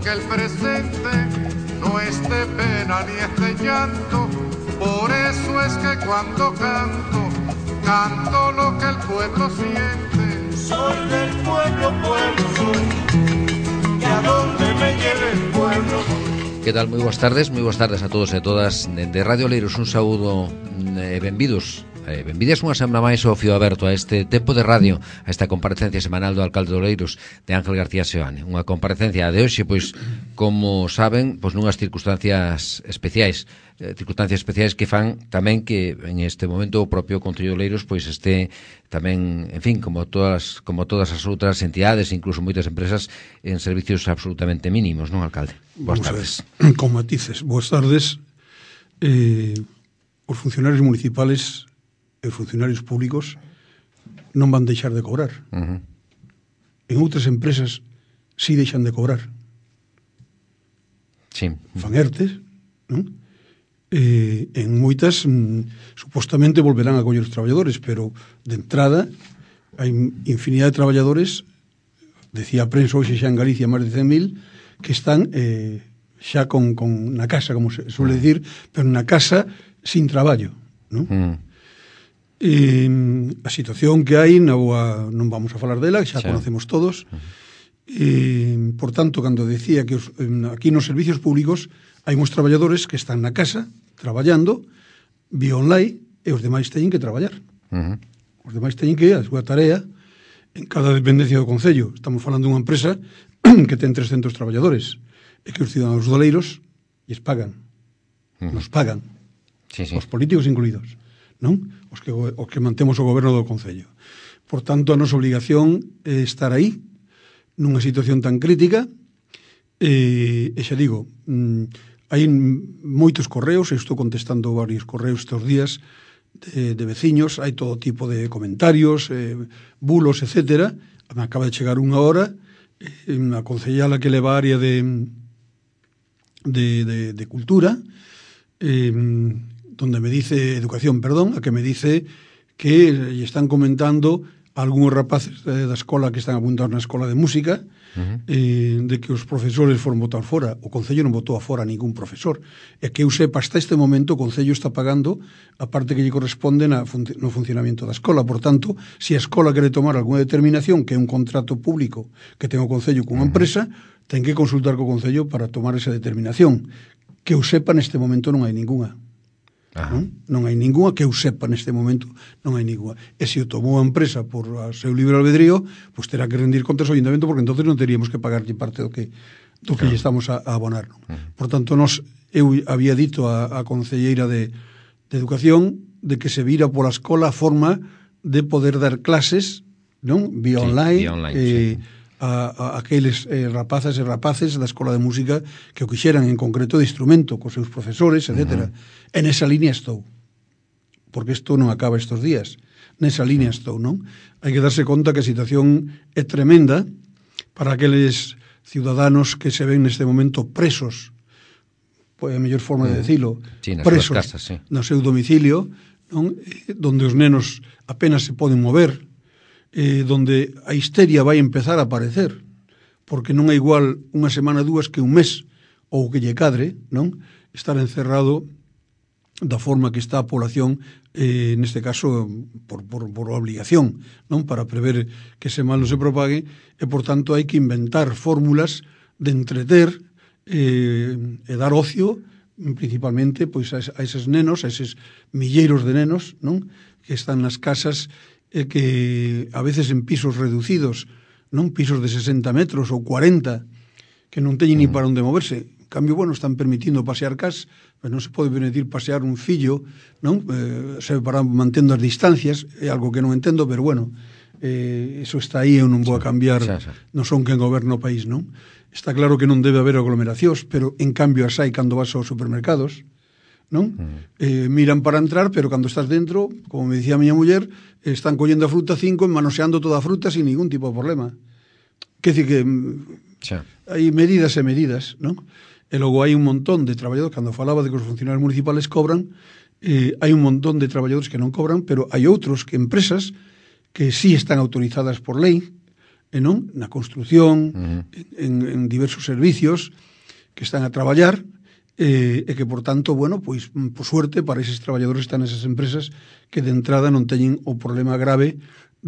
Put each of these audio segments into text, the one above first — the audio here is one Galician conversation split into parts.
que el presente no es de pena ni es de llanto. Por eso es que cuando canto, canto lo que el pueblo siente. Soy del pueblo, pueblo soy, que a donde me lleve el pueblo. Que tal? Moi boas tardes a todos e a todas de Radio Oleiros. Un saúdo e benvidos. Benvidas unha semana máis ao Fío Aberto, a este tempo de radio, a esta comparecencia semanal do alcalde de Oleiros, de Ángel García Seoane. Unha comparecencia de hoxe, pois, como saben, pois nunhas circunstancias especiais que fan tamén que en este momento o propio Concello de Oleiros pois este tamén, en fin, como todas as outras entidades, incluso moitas empresas, en servicios absolutamente mínimos, non, alcalde? Boas tardes. Con matices. Boas tardes. Os funcionarios municipales e os funcionarios públicos non van deixar de cobrar. En outras empresas sí deixan de cobrar. Sí. Fan ERTES, non? En moitas supostamente volverán a coller os traballadores, pero de entrada hai infinidade de traballadores, decía a prensa hoxe xa en Galicia máis de 100.000, que están xa con na casa, como se suele decir, pero na casa sin traballo, non? A situación que hai non vamos a falar dela, xa conocemos todos. Por tanto, cando decía que aquí nos servicios públicos hai uns traballadores que están na casa traballando vía online e os demais teñen que traballar. Os demais teñen que ir a súa tarea en cada dependencia do Concello. Estamos falando dunha empresa que ten 300 traballadores e que os cidadanos doleiros lles pagan. Nos pagan. Sí. Os políticos incluídos, non? Os que mantemos o goberno do Concello. Por tanto, a nosa obligación é estar aí nunha situación tan crítica e xa digo, hai moitos correos, eu estou contestando varios correos estes días de veciños, hai todo tipo de comentarios, bulos, etcétera. Me acaba de chegar unha hora a concellala que leva a área de cultura, donde me dice educación, a que me dice que lle están comentando algúns rapaces da escola que están apuntados na escola de música, de que os profesores foron votados fora. O Concello non votou afora a ningún profesor. E que eu sepa, hasta este momento o Concello está pagando a parte que lle corresponde no funcionamento da escola. Por tanto, se a escola quere tomar alguna determinación, que é un contrato público que ten o Concello cunha empresa, ten que consultar co Concello para tomar esa determinación. Que eu sepa, neste momento non hai ninguna. Non hai ninguna, que eu sepa neste momento, non hai ninguna. E se o tomou a empresa por a seu libre albedrío, pois terá que rendir contas ao Ayuntamiento, porque entonces non teríamos que pagarlle parte do que lle estamos a abonar. Por tanto, eu había dito a concelleira de Educación de que se vira pola escola a forma de poder dar clases, non? Vía online, a aqueles rapazas e rapaces da escola de música que o quixeran, en concreto de instrumento, cos seus profesores, etc. En esa línea estou, porque isto non acaba estes días. Nesa línea estou, non? Hai que darse conta que a situación é tremenda para aqueles ciudadanos que se ven neste momento presos, pois a mellor forma de decilo, presos casas, no seu domicilio, non? Donde os nenos apenas se poden mover, donde a histeria vai empezar a aparecer, porque non é igual unha semana, dúas, que un mes, ou que lle cadre, non? Estar encerrado da forma que está a población, neste caso, por obligación, non? Para prever que ese mal non se propague, e, por tanto, hai que inventar fórmulas de entreter e dar ocio, principalmente, pois a eses nenos, a eses milleiros de nenos, non? Que están nas casas, que a veces en pisos reducidos, non, pisos de 60 metros ou 40, que non teñen ni para onde moverse. En cambio, están permitindo pasear cas, pero non se pode permitir pasear un fillo, non? Mantendo as distancias, é algo que non entendo, pero eso está aí, eu non vou a cambiar, non son quen goberna o país, non? Está claro que non debe haber aglomeracións, pero en cambio as hai cando vas aos supermercados, non? Miran para entrar, pero cando estás dentro, como me dicía a miña muller, están collendo a fruta 5 e manoseando toda a fruta sin ningún tipo de problema. Que decir que hai medidas e medidas, non? E logo hai un montón de traballadores, cando falaba de que os funcionarios municipales cobran, hai un montón de traballadores que non cobran, pero hai outros que empresas que sí están autorizadas por lei, e non na construción, en diversos servicios que están a traballar, e que, por tanto, bueno, pois, por suerte, para eses traballadores que están nesas empresas que de entrada non teñen o problema grave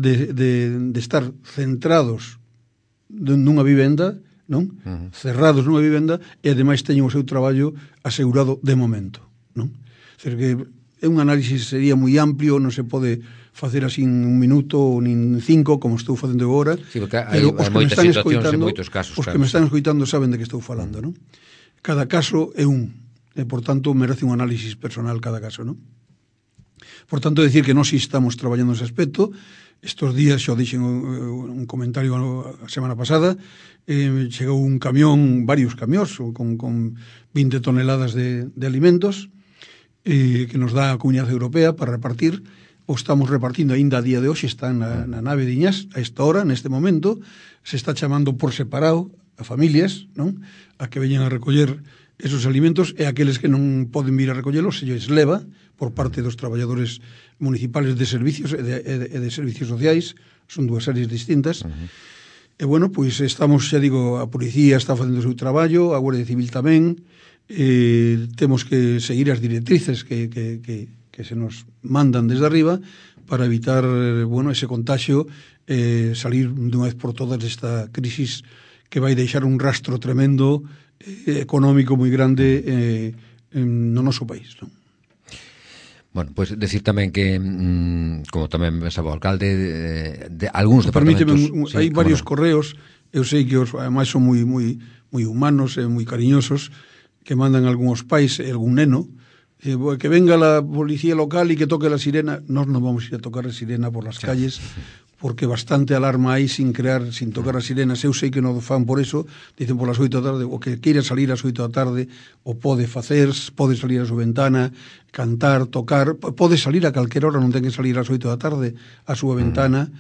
de estar centrados nunha vivenda, non? Cerrados nunha vivenda, e ademais teñen o seu traballo asegurado de momento, non? Ser que é un análisis sería moi amplio, non se pode facer así en un minuto ou nin 5 como estou facendo agora, sí, pero os que me están escoitando, os que me están escoitando saben de que estou falando, non? Cada caso é e por tanto merece un análisis personal cada caso, non? Por tanto, decir que nós estamos traballando nese aspecto. Estos días, xo dixen un comentario a semana pasada, chegou un camión, varios camións con 20 toneladas de alimentos que nos dá a Comunidade Europea para repartir. O estamos repartindo aínda a día de hoxe, está na nave de Iñás, a esta hora, neste momento. Se está chamando por separado a familias, non? A que veñan a recoller esos alimentos, e aqueles que non poden vir a recollelos se lles leva por parte dos traballadores municipales de servicios e de servicios sociais. Son dúas áreas distintas. E, bueno, pois estamos, xa digo, a policía está facendo o seu traballo, a Guardia Civil tamén, temos que seguir as directrices que se nos mandan desde arriba para evitar, bueno, ese contagio, salir dunha vez por todas desta crisis que vai deixar un rastro tremendo económico moi grande no noso país, non? Bueno, pois decir tamén que, como tamén pensaba o alcalde, de algúns departamentos... Hai varios correos, eu sei que ademais son moi humanos e moi cariñosos, que mandan algúns pais e algún neno, que venga la policía local e que toque la sirena. Nós non vamos ir a tocar a sirena por las calles, porque bastante alarma hai sin tocar as sirenas. Eu sei que non fan por eso, dicen por las 8 da tarde, o que queira salir ás 8 da tarde, o pode facer, pode salir a súa ventana, cantar, tocar, pode salir a calquera hora, non ten que salir ás 8 da tarde a súa ventana,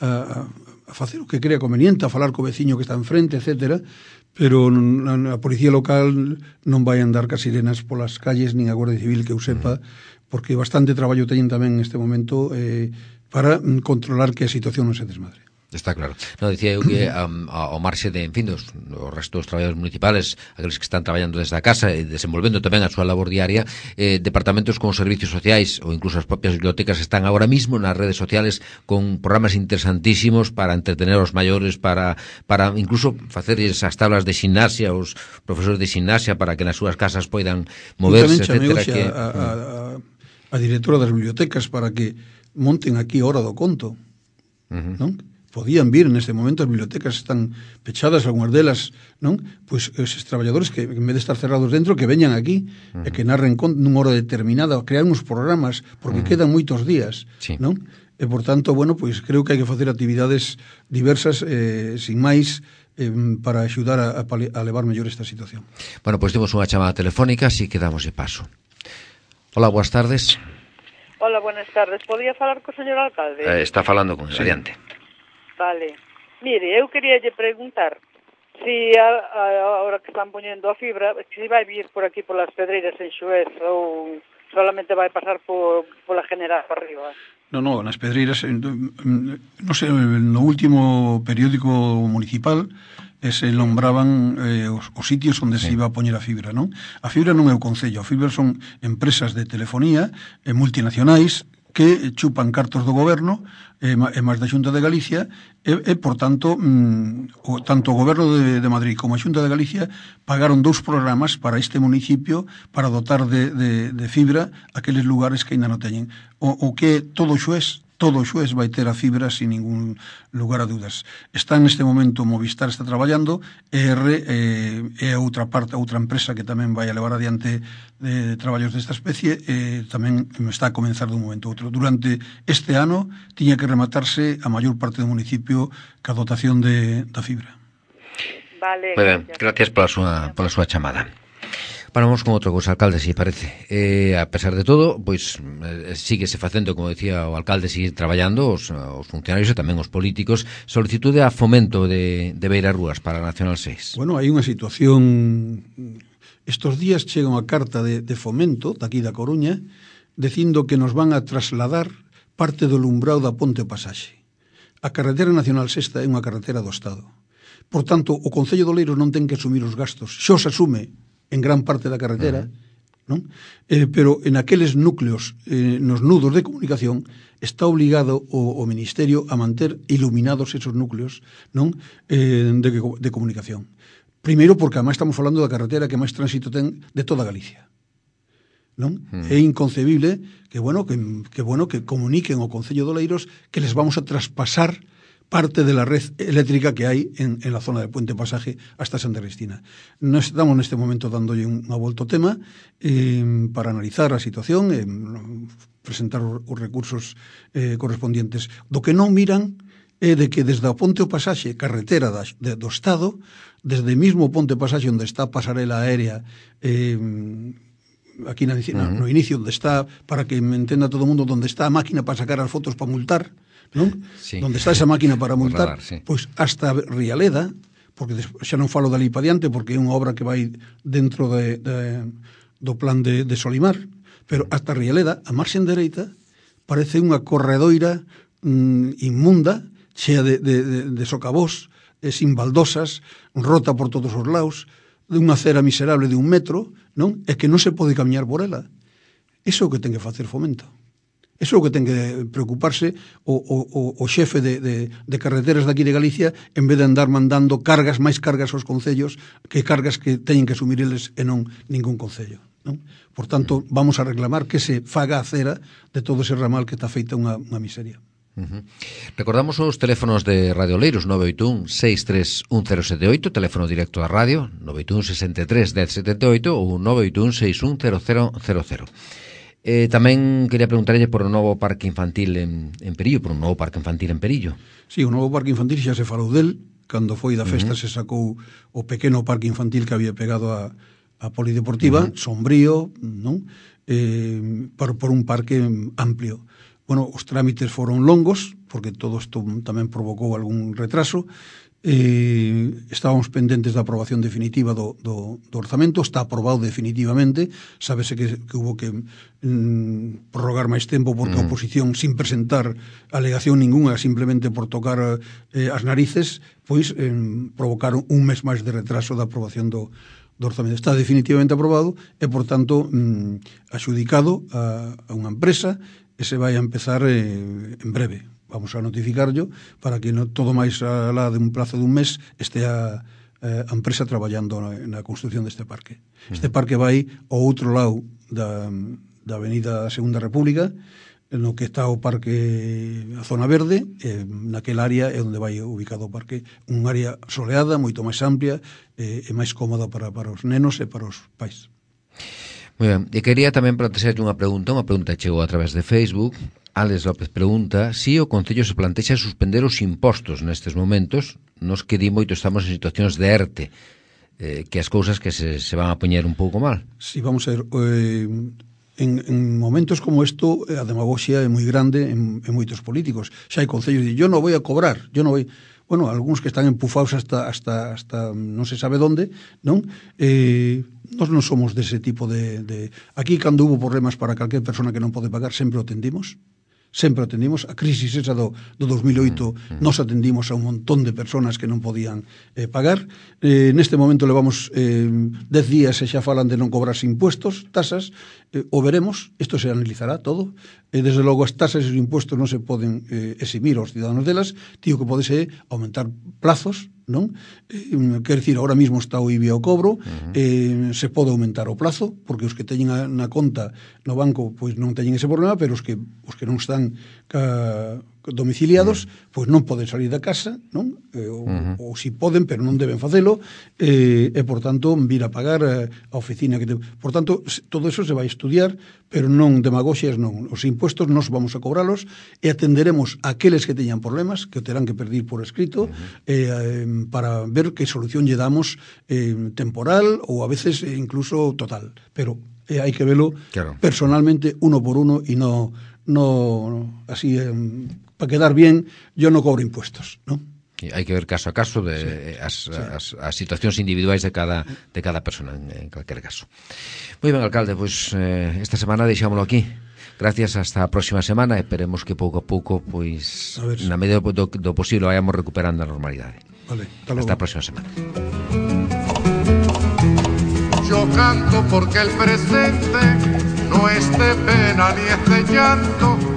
a facer o que crea conveniente, a falar co veciño que está enfrente, etcétera, pero a policía local non vai andar cas sirenas polas calles, nin a Guardia Civil que eu sepa, porque bastante traballo teñen tamén neste momento para controlar que a situación non se desmadre. Está claro. No, dicía eu que ao marxe de, en fin, os restos dos traballadores municipales, aqueles que están traballando desde a casa e desenvolvendo tamén a súa labor diaria, departamentos con servicios sociais ou incluso as propias bibliotecas están agora mismo nas redes sociales con programas interesantísimos para entretener aos maiores, para incluso facerles as tablas de ximnasia, os profesores de ximnasia para que nas súas casas poidan moverse, etcétera. A directora das bibliotecas para que monten aquí a hora do conto, non? Podían vir neste momento, as bibliotecas están pechadas, algunhas delas, non? Pois eses traballadores que en vez de estar cerrados dentro, que veñan aquí e que narren nunha hora determinada, crear uns programas, porque quedan moitos días, non? E, por tanto, bueno, pois creo que hai que facer actividades diversas, sin máis, para axudar a levar mellor esta situación. Bueno, pois temos unha chamada telefónica, así que damos de paso. Hola, boas tardes. Hola, buenas tardes. Podía falar co señor alcalde? Está falando con adiante. Vale. Mire, eu quería lle preguntar si ahora que están poñendo a fibra, si vai vir por aquí polas Pedreiras en Xuez ou solamente vai pasar pola General para arriba. No, nas Pedreiras, non sei, no último periódico municipal se nombraban os sitios onde se iba a poñer a fibra, non? A fibra non é o concello, a fibra son empresas de telefonía multinacionais que chupan cartos do goberno e máis da Xunta de Galicia e por tanto, tanto o goberno de Madrid como a Xunta de Galicia pagaron 2 programas para este municipio para dotar de fibra aqueles lugares que ainda non teñen. O que todo Xuez vai ter a fibra sin ningún lugar a dudas. Está neste momento Movistar está traballando, é outra empresa que tamén vai a levar adiante traballos desta especie, tamén está a comenzar dun momento a outro. Durante este ano tiña que rematarse a maior parte do municipio ca dotación da fibra. Vale, gracias pola súa chamada. Bueno, vamos con outra cousa, alcalde, se parece. A pesar de todo, pois síguese facendo, como decía o alcalde, seguir traballando os funcionarios e tamén os políticos, solicitude a fomento de Beirarrúas para a Nacional 6. Bueno, hai unha situación. Estos días chega unha carta de fomento daqui da Coruña dicindo que nos van a trasladar parte do lumbrado da Ponte Pasaxe. A carretera nacional sexta é unha carretera do Estado. Por tanto, o Concello de Oleiros non ten que asumir os gastos. Xo se asume en gran parte da carretera, non? Pero en aqueles núcleos, nos nudos de comunicación, está obligado o Ministerio a manter iluminados esos núcleos, non? De comunicación. Primeiro, porque además estamos falando da carretera que máis tránsito ten de toda Galicia. Non? É inconcebible que comuniquen ao Concello de Oleiros que les vamos a traspasar parte de la red eléctrica que hai en la zona de Puente Pasaje hasta Santa Cristina. Nos estamos neste momento dándolle unha volta ao tema para analizar a situación, presentar os recursos correspondientes. Do que non miran é de que desde o Ponte o Pasaxe, carretera do Estado, desde mismo Ponte Pasaxe onde está a pasarela aérea, aquí no inicio onde está, para que me entenda todo o mundo, onde está a máquina para sacar as fotos para multar, non? Sí. Donde está esa máquina para multar, radar, sí. Pois hasta Rialeda, porque xa non falo dali pa diante, porque é unha obra que vai dentro do plan de Solimar, pero hasta Rialeda, a marxen dereita, parece unha corredoira inmunda, chea de socavós, sin baldosas, rota por todos os lados, de unha acera miserable de 1 metro, non? É que non se pode camiñar por ela. Iso é o que ten que facer Fomento. Iso é o que ten que preocuparse o xefe de carreteras daqui de Galicia, en vez de andar mandando máis cargas aos concellos, que cargas que teñen que asumir eles e non ningún concello, non? Por tanto, vamos a reclamar que se faga a cera de todo ese ramal que está feita unha miseria. Recordamos os teléfonos de Radio Oleiros, 981-631078, teléfono directo da radio, 981-63-1078 ou 981-610000. Tamén quería preguntarlle por o novo parque infantil en Perillo, por un novo parque infantil en Perillo. Sí, o novo parque infantil xa se falou del, cando foi da festa se sacou o pequeno parque infantil que había pegado a Polideportiva, sombrío, non? Por un parque amplio. Bueno, os trámites foron longos, porque todo isto tamén provocou algún retraso. Estábamos pendentes da aprobación definitiva do orzamento, está aprobado definitivamente, sábese que hubo que prorrogar máis tempo porque a oposición, sin presentar alegación ninguna, simplemente por tocar as narices, pois provocaron un mes máis de retraso da aprobación do orzamento. Está definitivamente aprobado e, por tanto, axudicado a unha empresa e se vai a empezar en breve. Vamos a notificarlo para que todo máis alá de un plazo de un mes este a empresa traballando na construcción deste parque. Este parque vai ao outro lado da Avenida Segunda República, no que está o parque, a zona verde, naquel área é onde vai ubicado o parque, un área soleada, moito máis amplia e máis cómoda para os nenos e para os pais. Moi ben, e quería tamén plantearlle unha pregunta que chegou a través de Facebook. Alex López pregunta si o Concello se plantexa suspender os impostos nestes momentos, nos que di moito estamos en situacións de ERTE, que as cousas que se van a poñer un pouco mal. Sí, vamos a ver, en momentos como isto, a demagoxia é moi grande en moitos políticos. Xa hai concellos que yo non vou a cobrar, yo non vou... Bueno, algúns que están empufados hasta non se sabe onde, non? Nós non somos dese tipo de... Aquí, cando hubo problemas para calquer persona que non pode pagar, sempre o atendimos. Sempre atendimos. A crisis esa do 2008 nos atendimos a un montón de personas que non podían pagar. Neste momento levamos 10 días e xa falan de non cobrarse impuestos, tasas, o veremos, isto se analizará todo. Desde logo as tasas e os impuestos non se poden eximir aos ciudadanos delas, tío que pode ser aumentar plazos, non? Quer dicir, ahora mismo está o IBI ao cobro, se pode aumentar o plazo, porque os que teñen na conta no banco pois non teñen ese problema, pero os que non están domiciliados, pois non poden salir da casa, non? Ou si poden, pero non deben facelo, e, por tanto, vir a pagar a oficina. Por tanto, todo eso se vai estudiar, pero non demagoxias, non. Os impuestos nos vamos a cobralos e atenderemos a aqueles que teñan problemas, que o terán que pedir por escrito, para ver que solución lle damos temporal ou a veces incluso total. Pero hai que velo personalmente, uno por uno, e no así, para quedar bien, yo no cobro impuestos, ¿no? E hai que ver caso a caso as situacións individuais de cada persona en calquer caso. Moi ben, alcalde, pois esta semana deixámoslo aquí. Gracias, hasta a próxima semana. Esperemos que pouco a pouco, pois, na medida do posible, vayamos recuperando a normalidade. Vale, hasta a próxima semana. Yo canto porque el presente no es de pena ni es de llanto,